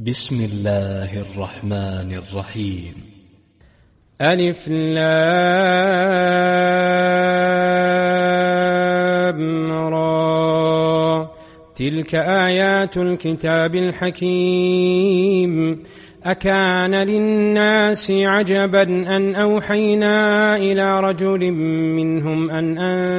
بسم الله الرحمن الرحيم. ألف لام را تلك آيات الكتاب الحكيم. أكان للناس عجبا أن أوحينا إلى رجل منهم أن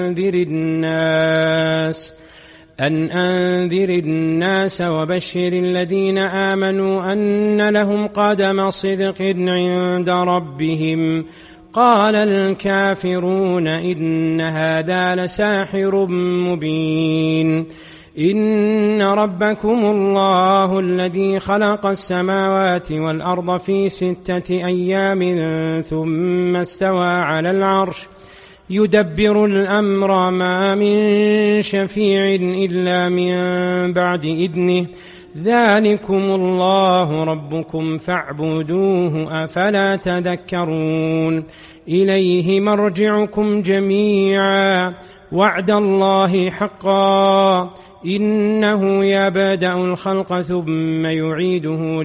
أنذر الناس وبشر الذين آمنوا أن لهم قدم صدق عند ربهم. قال الكافرون إن هذا لساحر مبين. إن ربكم الله الذي خلق السماوات والأرض في 6 أيام ثم استوى على العرش يدبر الأمر ما من شفيع إلا من بعد إذنه. ذلكم الله ربكم فاعبدوه أفلا تذكرون. إليه مرجعكم جميعا وعد الله حقا إنه يبدأ الخلق ثم يعيده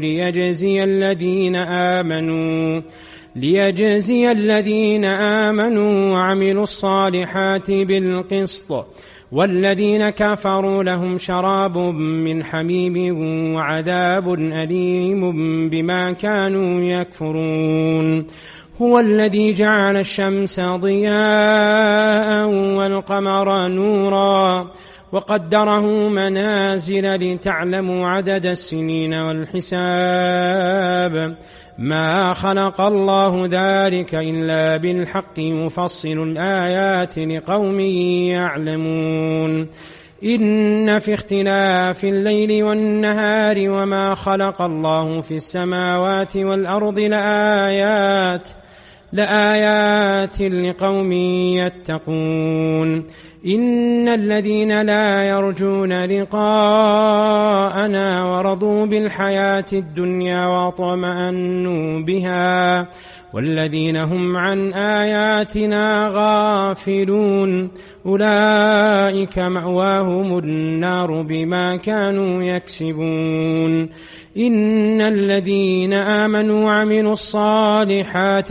ليجزي الذين آمنوا وعملوا الصالحات بالقسط والذين كفروا لهم شراب من حميم وعذاب أليم بما كانوا يكفرون. هو الذي جعل الشمس ضياء والقمر نورا وقدره منازل لتعلموا عدد السنين والحساب. ما خلق الله ذلك إلا بالحق يفصل الآيات لقوم يعلمون. إن في اختلاف الليل والنهار وما خلق الله في السماوات والأرض لآيات لقوم يتقون. إن الذين لا يرجون لقاءنا ورضوا بالحياة الدنيا واطمأنوا بها والذين هم عن آياتنا غافلون أولئك مأواهم النار بما كانوا يكسبون. إن الذين آمنوا وعملوا الصالحات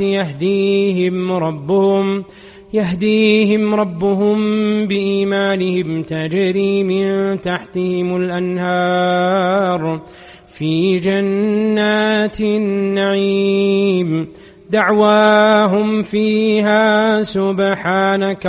يهديهم ربهم بإيمانهم تجري من تحتهم الأنهار في جنات النعيم. دعواهم فيها سبحانك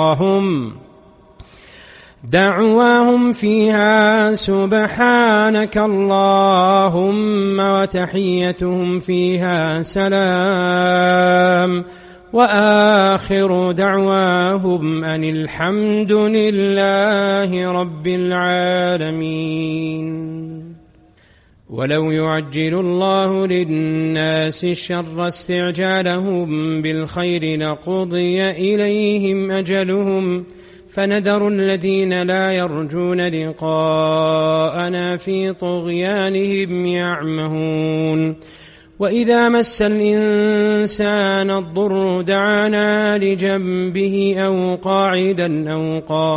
اللهم وتحيتهم فيها سلام وآخر دعواهم أن الحمد لله رب العالمين. ولو يعجل الله للناس الشر استعجالهم بالخير لقضي إليهم أجلهم فنذر الذين لا يرجون لقاءنا في طغيانهم يعمهون. وإذا مس الإنسان الضر دعانا لجنبه أو قاعدا أو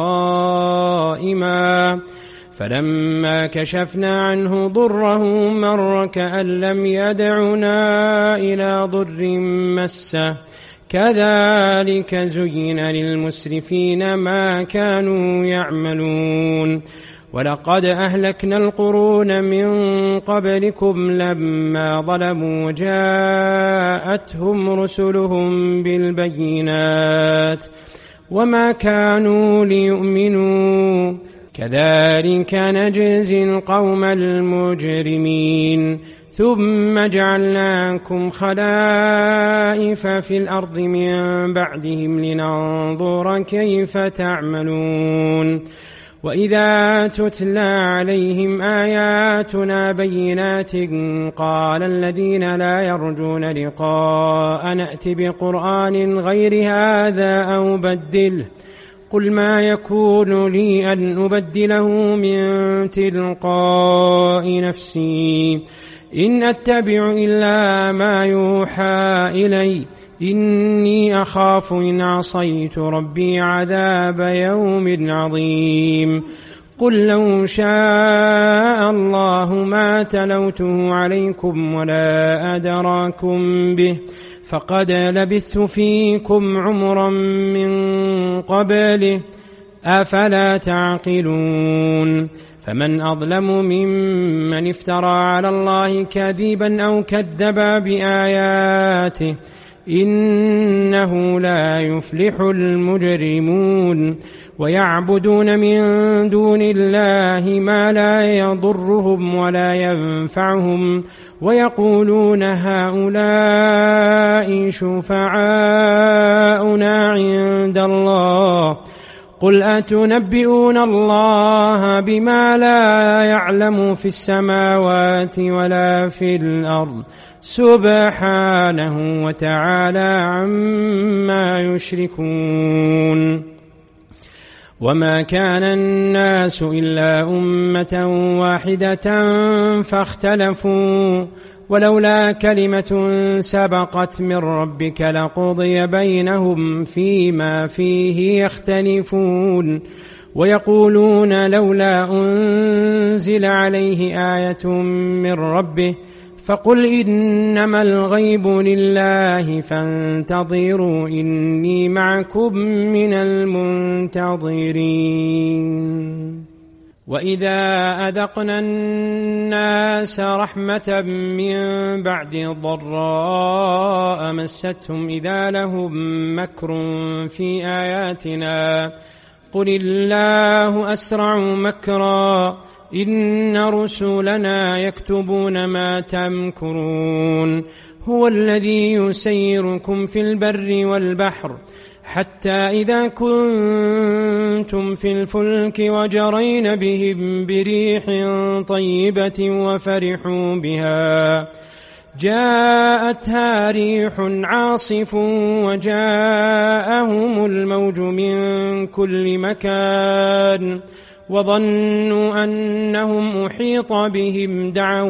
قائما فلما كشفنا عنه ضره مر كأن لم يدعنا إلى ضر مسه. كذلك زين للمسرفين ما كانوا يعملون. ولقد أهلكنا القرون من قبلكم لما ظلموا جاءتهم رسلهم بالبينات وما كانوا ليؤمنوا كذلك نجزي القوم المجرمين. ثم جعلناكم خلائف في الأرض من بعدهم لننظر كيف تعملون. وإذا تتلى عليهم آياتنا بينات قال الذين لا يرجون لقاء نأت بقرآن غير هذا أو بدله قل ما يكون لي أن أبدله من تلقاء نفسي إن أتبع إلا ما يوحى إلي إني أخاف إن عصيت ربي عذاب يوم عظيم. قل لو شاء الله ما تلوته عليكم ولا أدراكم به فقد لبثت فيكم عمرا من قبله أفلا تعقلون فمن أظلم ممن افترى على الله كذبا أو كذب بآياته إنه لا يفلح المجرمون ويعبدون من دون الله ما لا يضرهم ولا ينفعهم ويقولون هؤلاء شفعاؤنا عند الله قل أتنبئون الله بما لا يعلم في السماوات ولا في الأرض سبحانه وتعالى عما يشركون وما كان الناس إلا أمة واحدة فاختلفوا ولولا كلمة سبقت من ربك لقضي بينهم فيما فيه يختلفون ويقولون لولا أنزل عليه آية من ربه فقل إنما الغيب لله فانتظروا إني معكم من المنتظرين وإذا أذقنا الناس رحمة من بعد ضراء مستهم إذا لهم مكر في آياتنا قل الله أسرع مكرا إن رسلنا يكتبون ما تمكرون هو الذي يسيركم في البر والبحر حتى إذا كنتم في الفلك وجرين بهم بريح طيبة وفرحوا بها جاءتها ريح عاصف وجاءهم الموج من كل مكان وظنوا أنهم أحيط بهم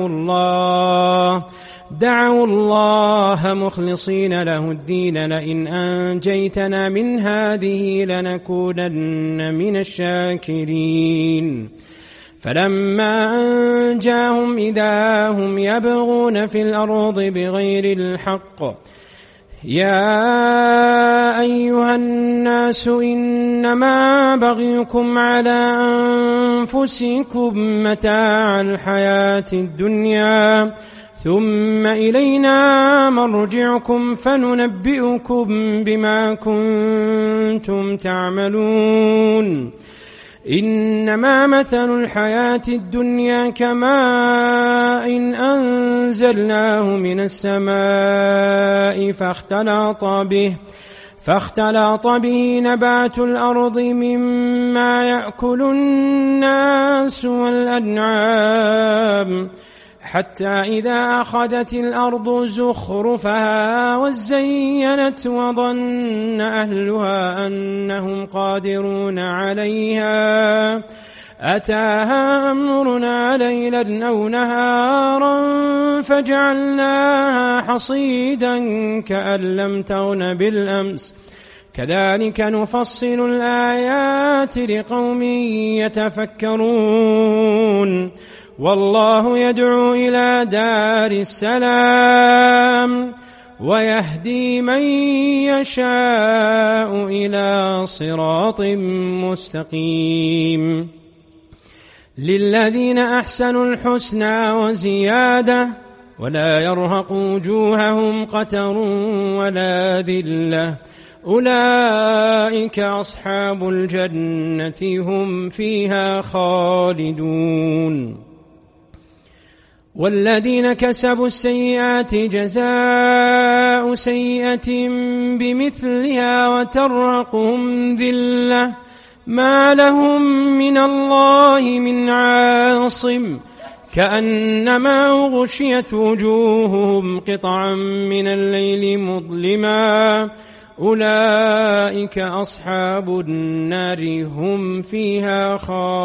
دعوا الله مخلصين له الدين لئن أنجيتنا من هذه لنكونن من الشاكرين فلما أنجاهم إذا هم يبغون في الأرض بغير الحق يا أيها الناس إنما بغيكم على أنفسكم متاع الحياة الدنيا ثم إلينا مرجعكم فننبئكم بما كنتم تعملون إنما مثل الحياة الدنيا كماء إن أنزلناه من السماء فاختلط به نبات الأرض مما يأكل الناس والأنعام حتى إذا أخذت الأرض زخرفها وزينت وظن أهلها أنهم قادرون عليها أتاها أمرنا ليلا أو نهارا فجعلناها حصيدا كأن لم تغن بالأمس كذلك نفصل الآيات لقوم يتفكرون والله يدعو إلى دار السلام ويهدي من يشاء إلى صراط مستقيم للذين أحسنوا الحسنى وزيادة ولا يرهق وجوههم قتر ولا ذلة أولئك أصحاب الجنة هم فيها خالدون والذين كسبوا السيئات جزاء سيئة بمثلها وترقهم ذلة ما لهم من الله من عاصم كأنما غشيت وجوههم قطعا من الليل مظلما أولئك أصحاب النار هم فيها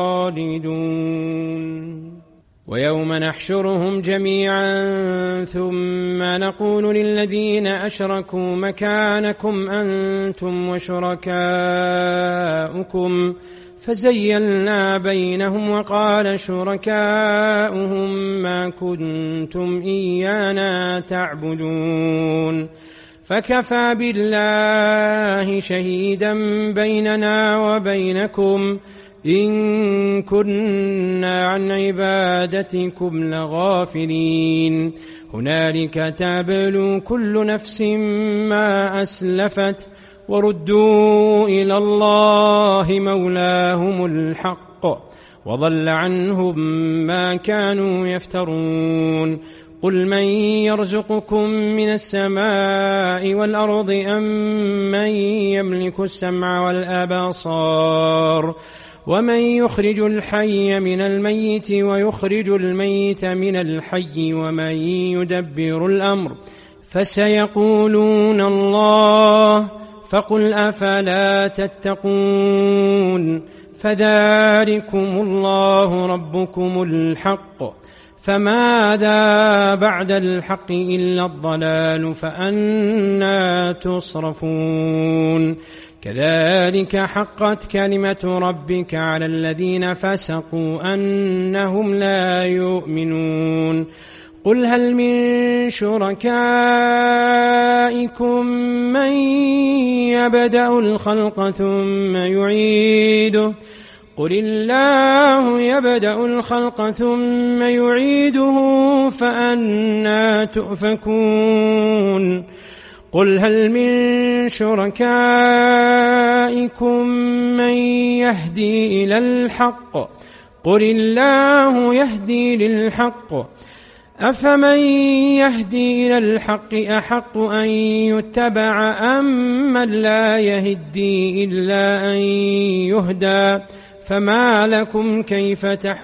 خالدون ويوم نحشرهم جميعا ثم نقول للذين أشركوا مكانكم أنتم وشركاؤكم فزيلنا بينهم وقال شركاؤهم ما كنتم إيانا تعبدون فكفى بالله شهيدا بيننا وبينكم إن كنا عن عبادتكم لغافلين هنالك تبلو كل نفس ما أسلفت وردوا إلى الله مولاهم الحق وضل عنهم ما كانوا يفترون قل من يرزقكم من السماء والأرض أم من يملك السمع والأبصار ومن يخرج الحي من الميت ويخرج الميت من الحي ومن يدبر الأمر فسيقولون الله فقل أفلا تتقون فذلكم الله ربكم الحق فماذا بعد الحق إلا الضلال فأنى تصرفون كذلك حقت كلمة ربك على الذين فسقوا أنهم لا يؤمنون قل هل من شركائكم من يبدأ الخلق ثم يعيده قل الله يبدأ الخلق ثم يعيده فأنى تؤفكون قل هل من شركائكم من يهدي إلى الحق قل الله يهدي للحق أفمن يهدي إلى الحق أحق أن يتبع أم من لا يهدي إلا أن يهدى فما لكم كيف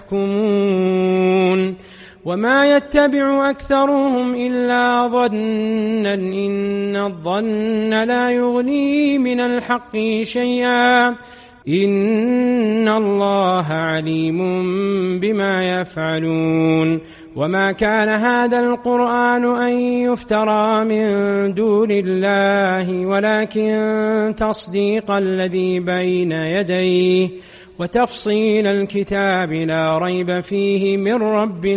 تحكمون وما يتبع أكثرهم إلا ظنا إن الظن لا يغني من الحق شيئا إن الله عليم بما يفعلون وما كان هذا القرآن أن يفترى من دون الله ولكن تصديق الذي بين يديه وتفصيل الكتاب لا ريب فيه من رب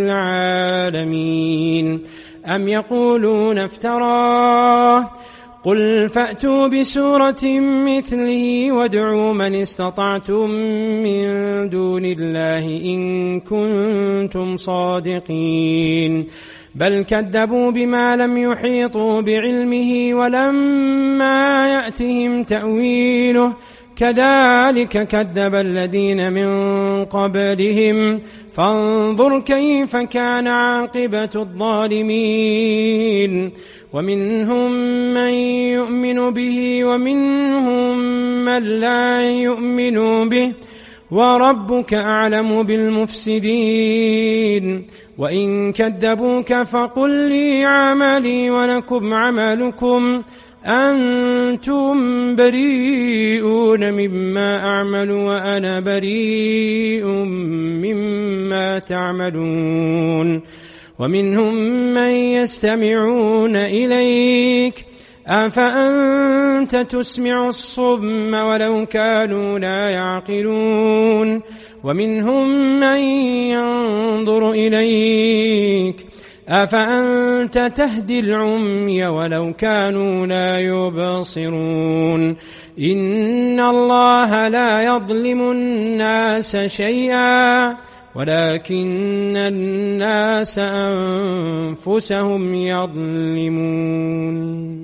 العالمين أم يقولون افتراه قل فأتوا بسورة مثله وادعوا من استطعتم من دون الله إن كنتم صادقين بل كذبوا بما لم يحيطوا بعلمه ولما يأتهم تأويله كذلك كذب الذين من قبلهم فانظر كيف كان عاقبة الظالمين ومنهم من يؤمن به ومنهم من لا يؤمن به وربك أعلم بالمفسدين وإن كذبوك فقل لي عملي ولكم عملكم أنتم بريئون مما أعمل وأنا بريء مما تعملون ومنهم من يستمعون إليك أفأنت تسمع الصم ولو كانوا لا يعقلون ومنهم من ينظر إليك أفأنت تهدي العمي ولو كانوا لا يبصرون إن الله لا يظلم الناس شيئا ولكن الناس أنفسهم يظلمون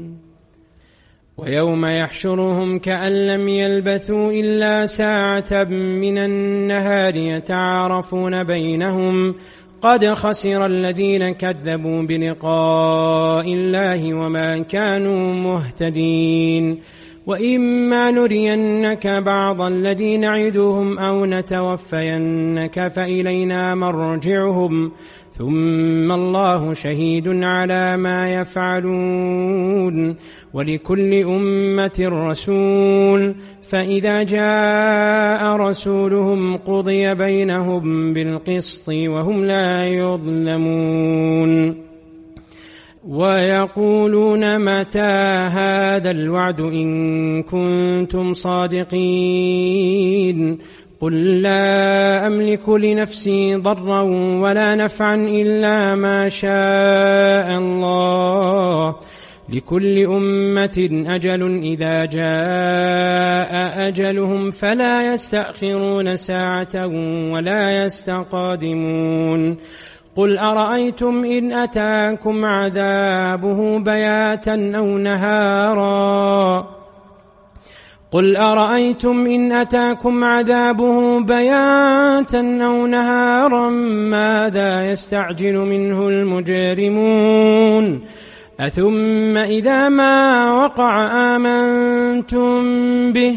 ويوم يحشرهم كأن لم يلبثوا إلا ساعة من النهار يتعارفون بينهم قد خسر الذين كذبوا بلقاء الله وما كانوا مهتدين وإما نرينك بعض الذي نعدهم أو نتوفينك فإلينا مرجعهم ثم الله شهيد على ما يفعلون ولكل أمة رسول فإذا جاء رسولهم قضي بينهم بالقسط وهم لا يظلمون ويقولون متى هذا الوعد إن كنتم صادقين قل لا أملك لنفسي ضرا ولا نفعا إلا ما شاء الله، لكل أمة أجل إذا جاء أجلهم فلا يستأخرون ساعة ولا يستقدمون. قل أرأيتم إن أتاكم عذابه بياتا أو نهارا قل أرأيتم إن أتاكم عذابه بياتا أو نهارا ماذا يستعجل منه المجرمون؟ أثم إذا ما وقع آمنتم به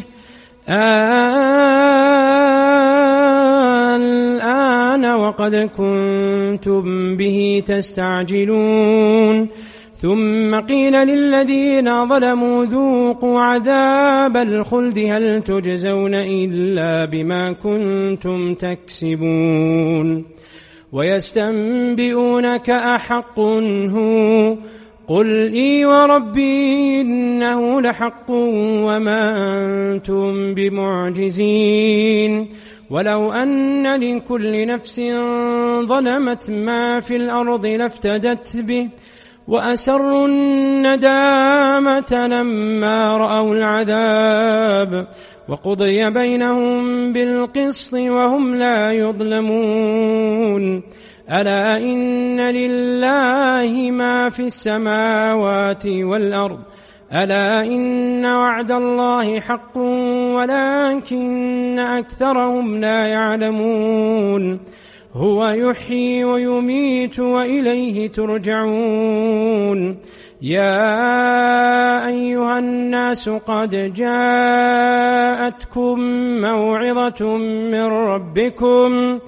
الآن وقد كنتم به تستعجلون. ثم قيل للذين ظلموا ذوقوا عذاب الخلد هل تجزون إلا بما كنتم تكسبون. ويستنبئونك أحق هو قل إي وربي إنه لحق وما أنتم بمعجزين. ولو أن لكل نفس ظلمت ما في الأرض لافتدت به وأسروا الندامة لما رأوا العذاب وقضي بينهم بالقسط وهم لا يظلمون. ألا إن لله ما في السماوات والأرض ألا إن وعد الله حق ولكن أكثرهم لا يعلمون. هو يحيي ويميت وإليه ترجعون. يا أيها الناس قد جاءتكم موعظة من ربكم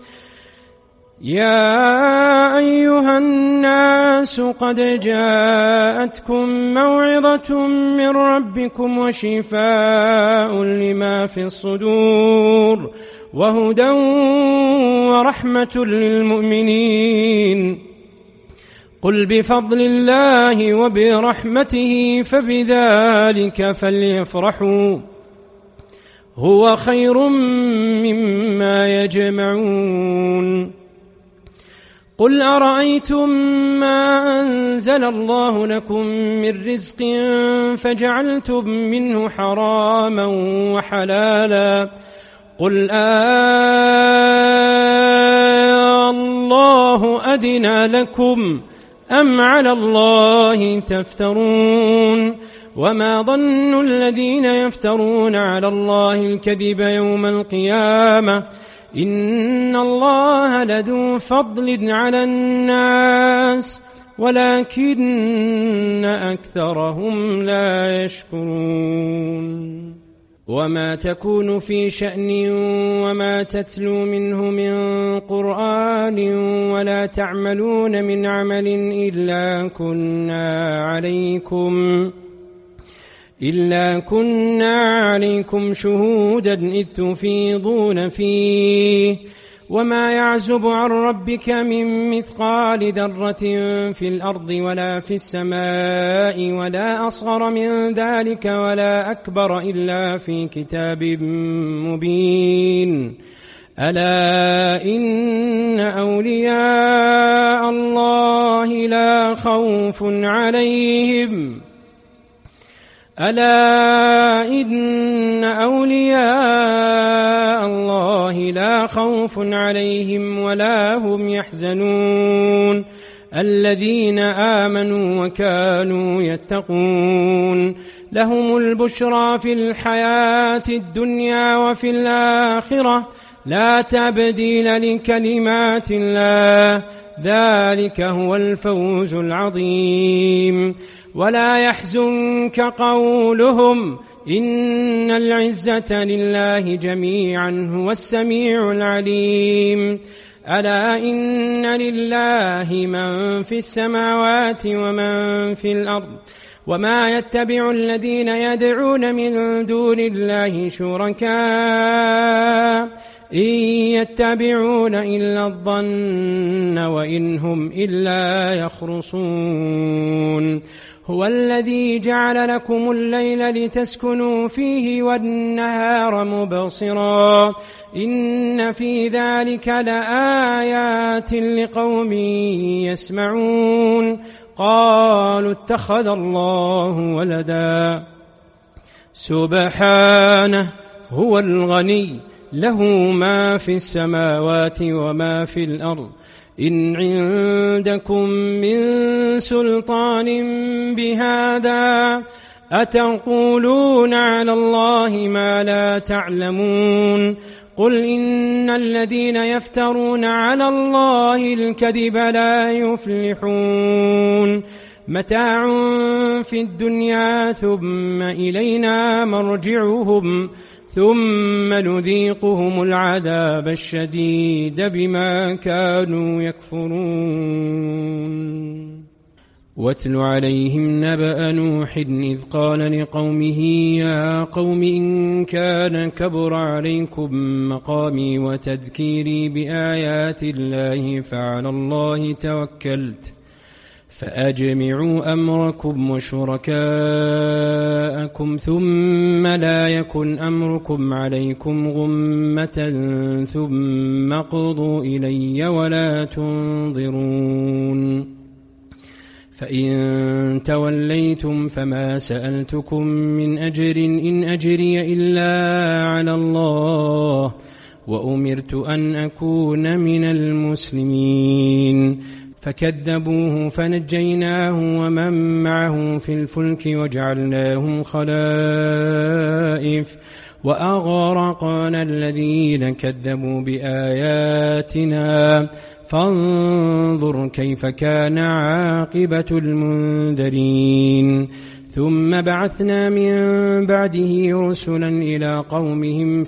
وشفاء لما في الصدور وهدى ورحمة للمؤمنين. قل بفضل الله وبرحمته فبذلك فليفرحوا هو خير مما يجمعون. قل أرأيتم ما أنزل الله لكم من رزق فجعلتم منه حراما وحلالا قل الله أذن لكم أم على الله تفترون. وما ظن الذين يفترون على الله الكذب يوم القيامة إن الله لذو فضل على الناس ولكن أكثرهم لا يشكرون. وما تكون في شأن وما تتلو منه من قرآن ولا تعملون من عمل إلا كنا عليكم شهودا إذ تفيضون فيه. وما يعزب عن ربك من مثقال ذرة في الأرض ولا في السماء ولا أصغر من ذلك ولا أكبر إلا في كتاب مبين. ألا إن أولياء الله لا خوف عليهم ولا هم يحزنون الذين آمنوا وكانوا يتقون. لهم البشرى في الحياة الدنيا وفي الآخرة لا تبديل لكلمات الله ذلك هو الفوز العظيم. ولا يحزنك قولهم إن العزة لله جميعا هو السميع العليم. ألا إن لله من في السماوات ومن في الأرض وما يتبع الذين يدعون من دون الله شركاء إن يتبعون إلا الظن وإن هم إلا يخرصون هو الذي جعل لكم الليل لتسكنوا فيه والنهار مبصرا إن في ذلك لآيات لقوم يسمعون قالوا اتخذ الله ولدا سبحانه هو الغني له ما في السماوات وما في الأرض إن عندكم من سلطان بهذا أتقولون على الله ما لا تعلمون قل إن الذين يفترون على الله الكذب لا يفلحون متاع في الدنيا ثم إلينا مرجعهم ثم نذيقهم العذاب الشديد بما كانوا يكفرون واتل عليهم نبأ نوح إذ قال لقومه يا قوم إن كان كبر عليكم مقامي وتذكيري بآيات الله فعلى الله توكلت فأجمعوا أمركم وشركاءكم ثم لا يكن أمركم عليكم غمة ثم قضوا إلي ولا تنظرون فإن توليتم فما سألتكم من أجر إن أجري إلا على الله وأمرت أن أكون من المسلمين فكذبوه فنجيناه ومن معه في الفلك وجعلناهم خلائف وأغرقنا الذين كذبوا بآياتنا فانظر كيف كان عاقبة المنذرين ثم بعثنا من بعده رسلا إلى قومهم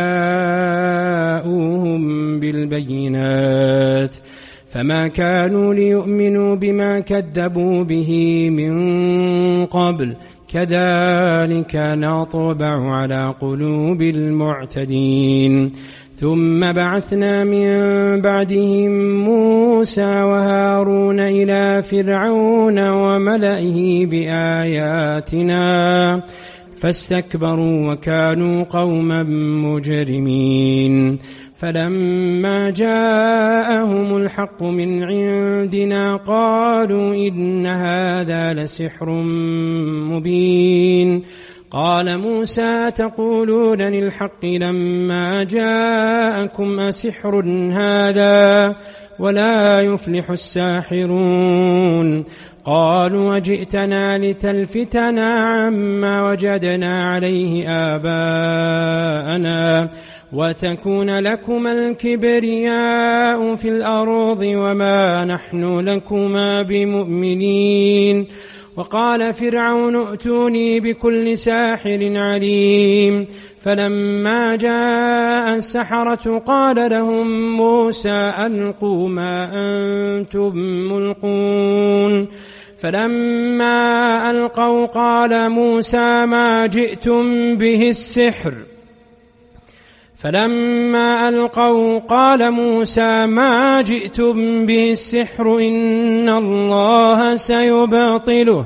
فجاءوهم بالبينات فما كانوا ليؤمنوا بما كذبوا به من قبل كذلك نطبع على قلوب المعتدين ثم بعثنا من بعدهم موسى وهارون إلى فرعون وملئه بآياتنا فاستكبروا وكانوا قوما مجرمين فلما جاءهم الحق من عندنا قالوا إن هذا لسحر مبين قال موسى تقولون للحق لما جاءكم أسحر هذا ولا يفلح الساحرون قالوا وجئتنا لتلفتنا عما وجدنا عليه آباءنا وتكون لكما الكبرياء في الأرض وما نحن لكما بمؤمنين وقال فرعون ائتوني بكل ساحر عليم فلما جاء السحرة قال لهم موسى ألقوا ما أنتم ملقون فلما ألقوا قال موسى ما جئتم به السحر إن الله سيبطله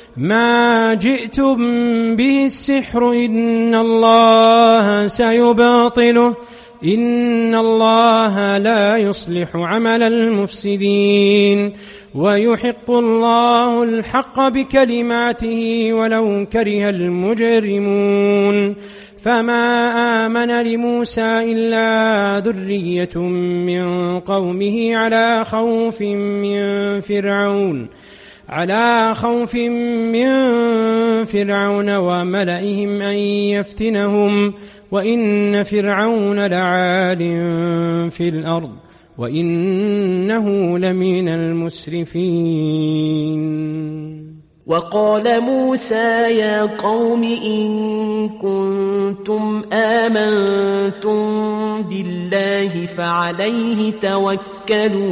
إن الله لا يصلح عمل المفسدين ويحق الله الحق بكلماته ولو كره المجرمون فما آمن لموسى إلا ذرية من قومه على خوف من فرعون وملئهم أن يفتنهم وإن فرعون لعال في الأرض وإنه لمن المسرفين وقال موسى يا قوم إن كنتم آمنتم بالله فعليه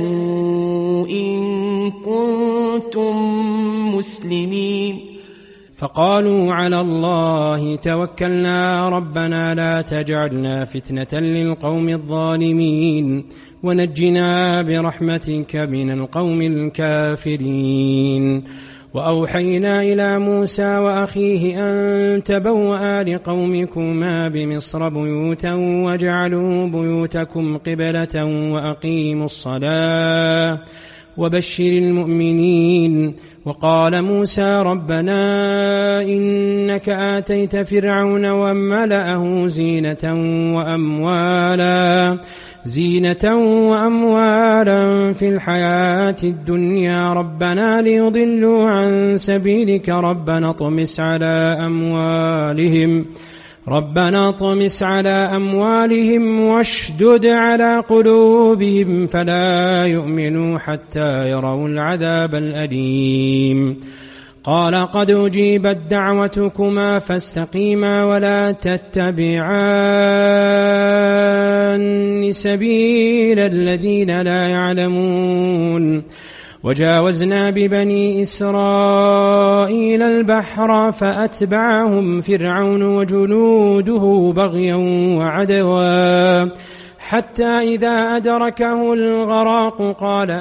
توكلوا إن كنتم مسلمين فقالوا على الله توكلنا ربنا لا تجعلنا فتنة للقوم الظالمين ونجنا برحمتك من القوم الكافرين. وأوحينا إلى موسى وأخيه أن تبوأ لقومكما بمصر بيوتا واجعلوا بيوتكم قبلة وأقيموا الصلاة وبشر المؤمنين. وقال موسى ربنا إنك آتيت فرعون وملأه زينة وأموالا في الحياة الدنيا ربنا ليضلوا عن سبيلك ربنا اطمس على أموالهم واشدد على قلوبهم فلا يؤمنوا حتى يروا العذاب الأليم. قال قد أجيبت دعوتكما فاستقيما ولا تتبعان سبيل الذين لا يعلمون. وجاوزنا ببني إسرائيل البحر فأتبعهم فرعون وجنوده بغيا وعدوا حتى إذا أدركه الغراق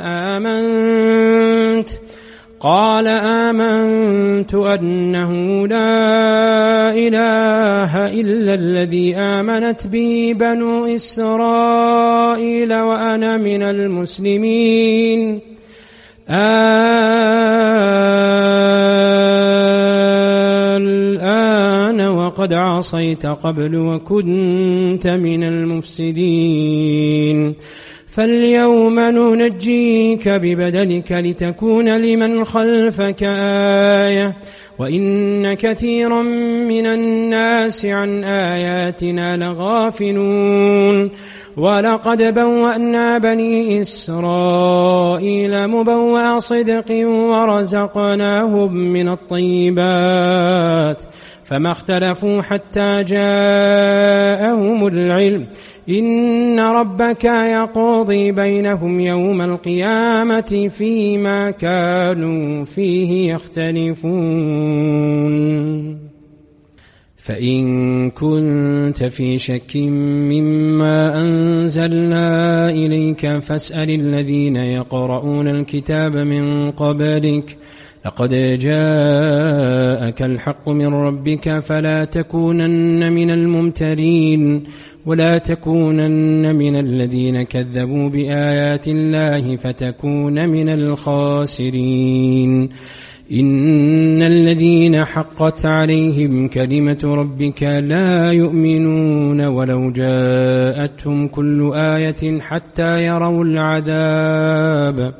قال آمنت أنه لا إله إلا الذي آمنت به بنو إسرائيل وأنا من المسلمين. الآن وقد عصيت قبل وكنت من المفسدين فاليوم ننجيك ببدنك لتكون لمن خلفك آية وإن كثيرا من الناس عن آياتنا لغافلون. ولقد بوأنا بني إسرائيل مبوأ صدق ورزقناهم من الطيبات فما اختلفوا حتى جاءهم العلم إن ربك يقضي بينهم يوم القيامة فيما كانوا فيه يختلفون. فإن كنت في شك مما أنزلنا إليك فاسأل الذين يقرؤون الكتاب من قبلك لقد جاءك الحق من ربك فلا تكونن من الممترين ولا تكونن من الذين كذبوا بآيات الله فتكون من الخاسرين. إن الذين حقت عليهم كلمة ربك لا يؤمنون ولو جاءتهم كل آية حتى يروا العذاب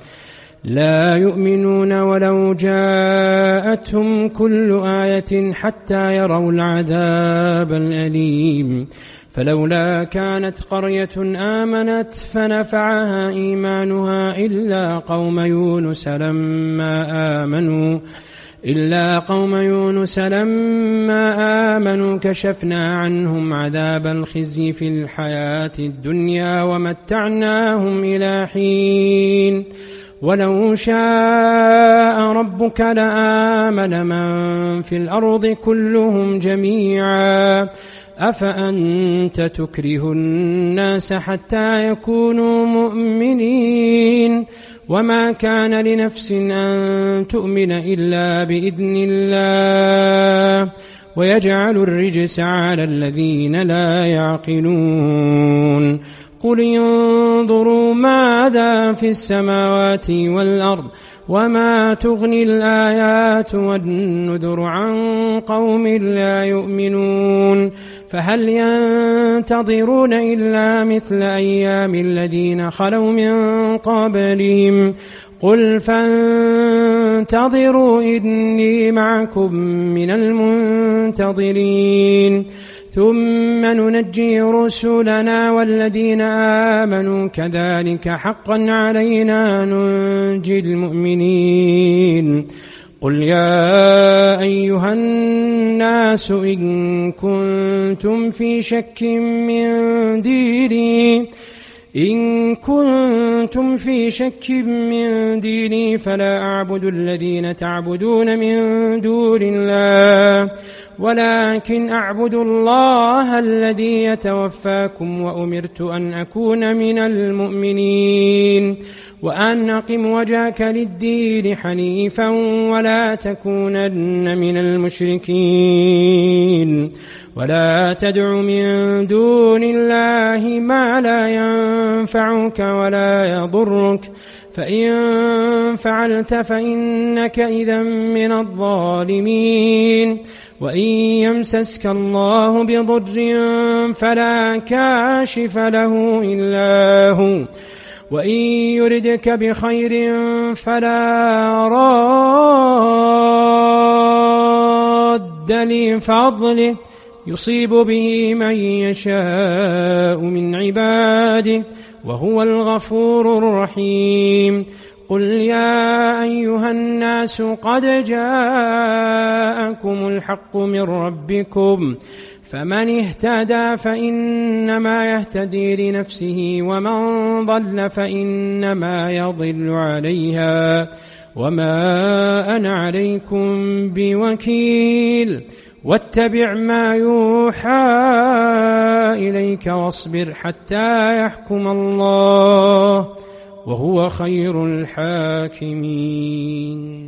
الأليم. فلولا كانت قرية آمنت فنفعها إيمانها إلا قوم يونس لما آمنوا كشفنا عنهم عذاب الخزي في الحياة الدنيا ومتعناهم إلى حين. ولو شاء ربك لآمن من في الأرض كلهم جميعا أفأنت تكره الناس حتى يكونوا مؤمنين وما كان لنفس أن تؤمن إلا بإذن الله ويجعل الرجس على الذين لا يعقلون. قل انظروا ماذا في السماوات والأرض وما تغني الآيات والنذر عن قوم لا يؤمنون فهل ينتظرون إلا مثل أيام الذين خلوا من قبلهم قل فانتظروا إني معكم من المنتظرين ثم ننجي رسلنا والذين آمنوا كذلك حقا علينا ننجي المؤمنين. قل يا أيها الناس إن كنتم في شك من ديني إن كنتم في شك من ديني فلا أعبد الذين تعبدون من دون الله ولكن أعبد الله الذي يتوفاكم وأمرت أن أكون من المؤمنين وأن أقم وجهك للدين حنيفا ولا تكونن من المشركين ولا تدع من دون الله ما لا ينفعك ولا يضرك فإن فعلت فإنك إذا من الظالمين وإن يمسسك الله بضر فلا كاشف له إلا هو وإن يردك بخير فلا راد لفضله يصيب به من يشاء من عباده وهو الغفور الرحيم قل يا أيها الناس قد جاءكم الحق من ربكم فمن اهتدى فإنما يهتدي لنفسه ومن ضل فإنما يضل عليها وما أنا عليكم بوكيل واتبع ما يوحى إليك واصبر حتى يحكم الله وهو خير الحاكمين.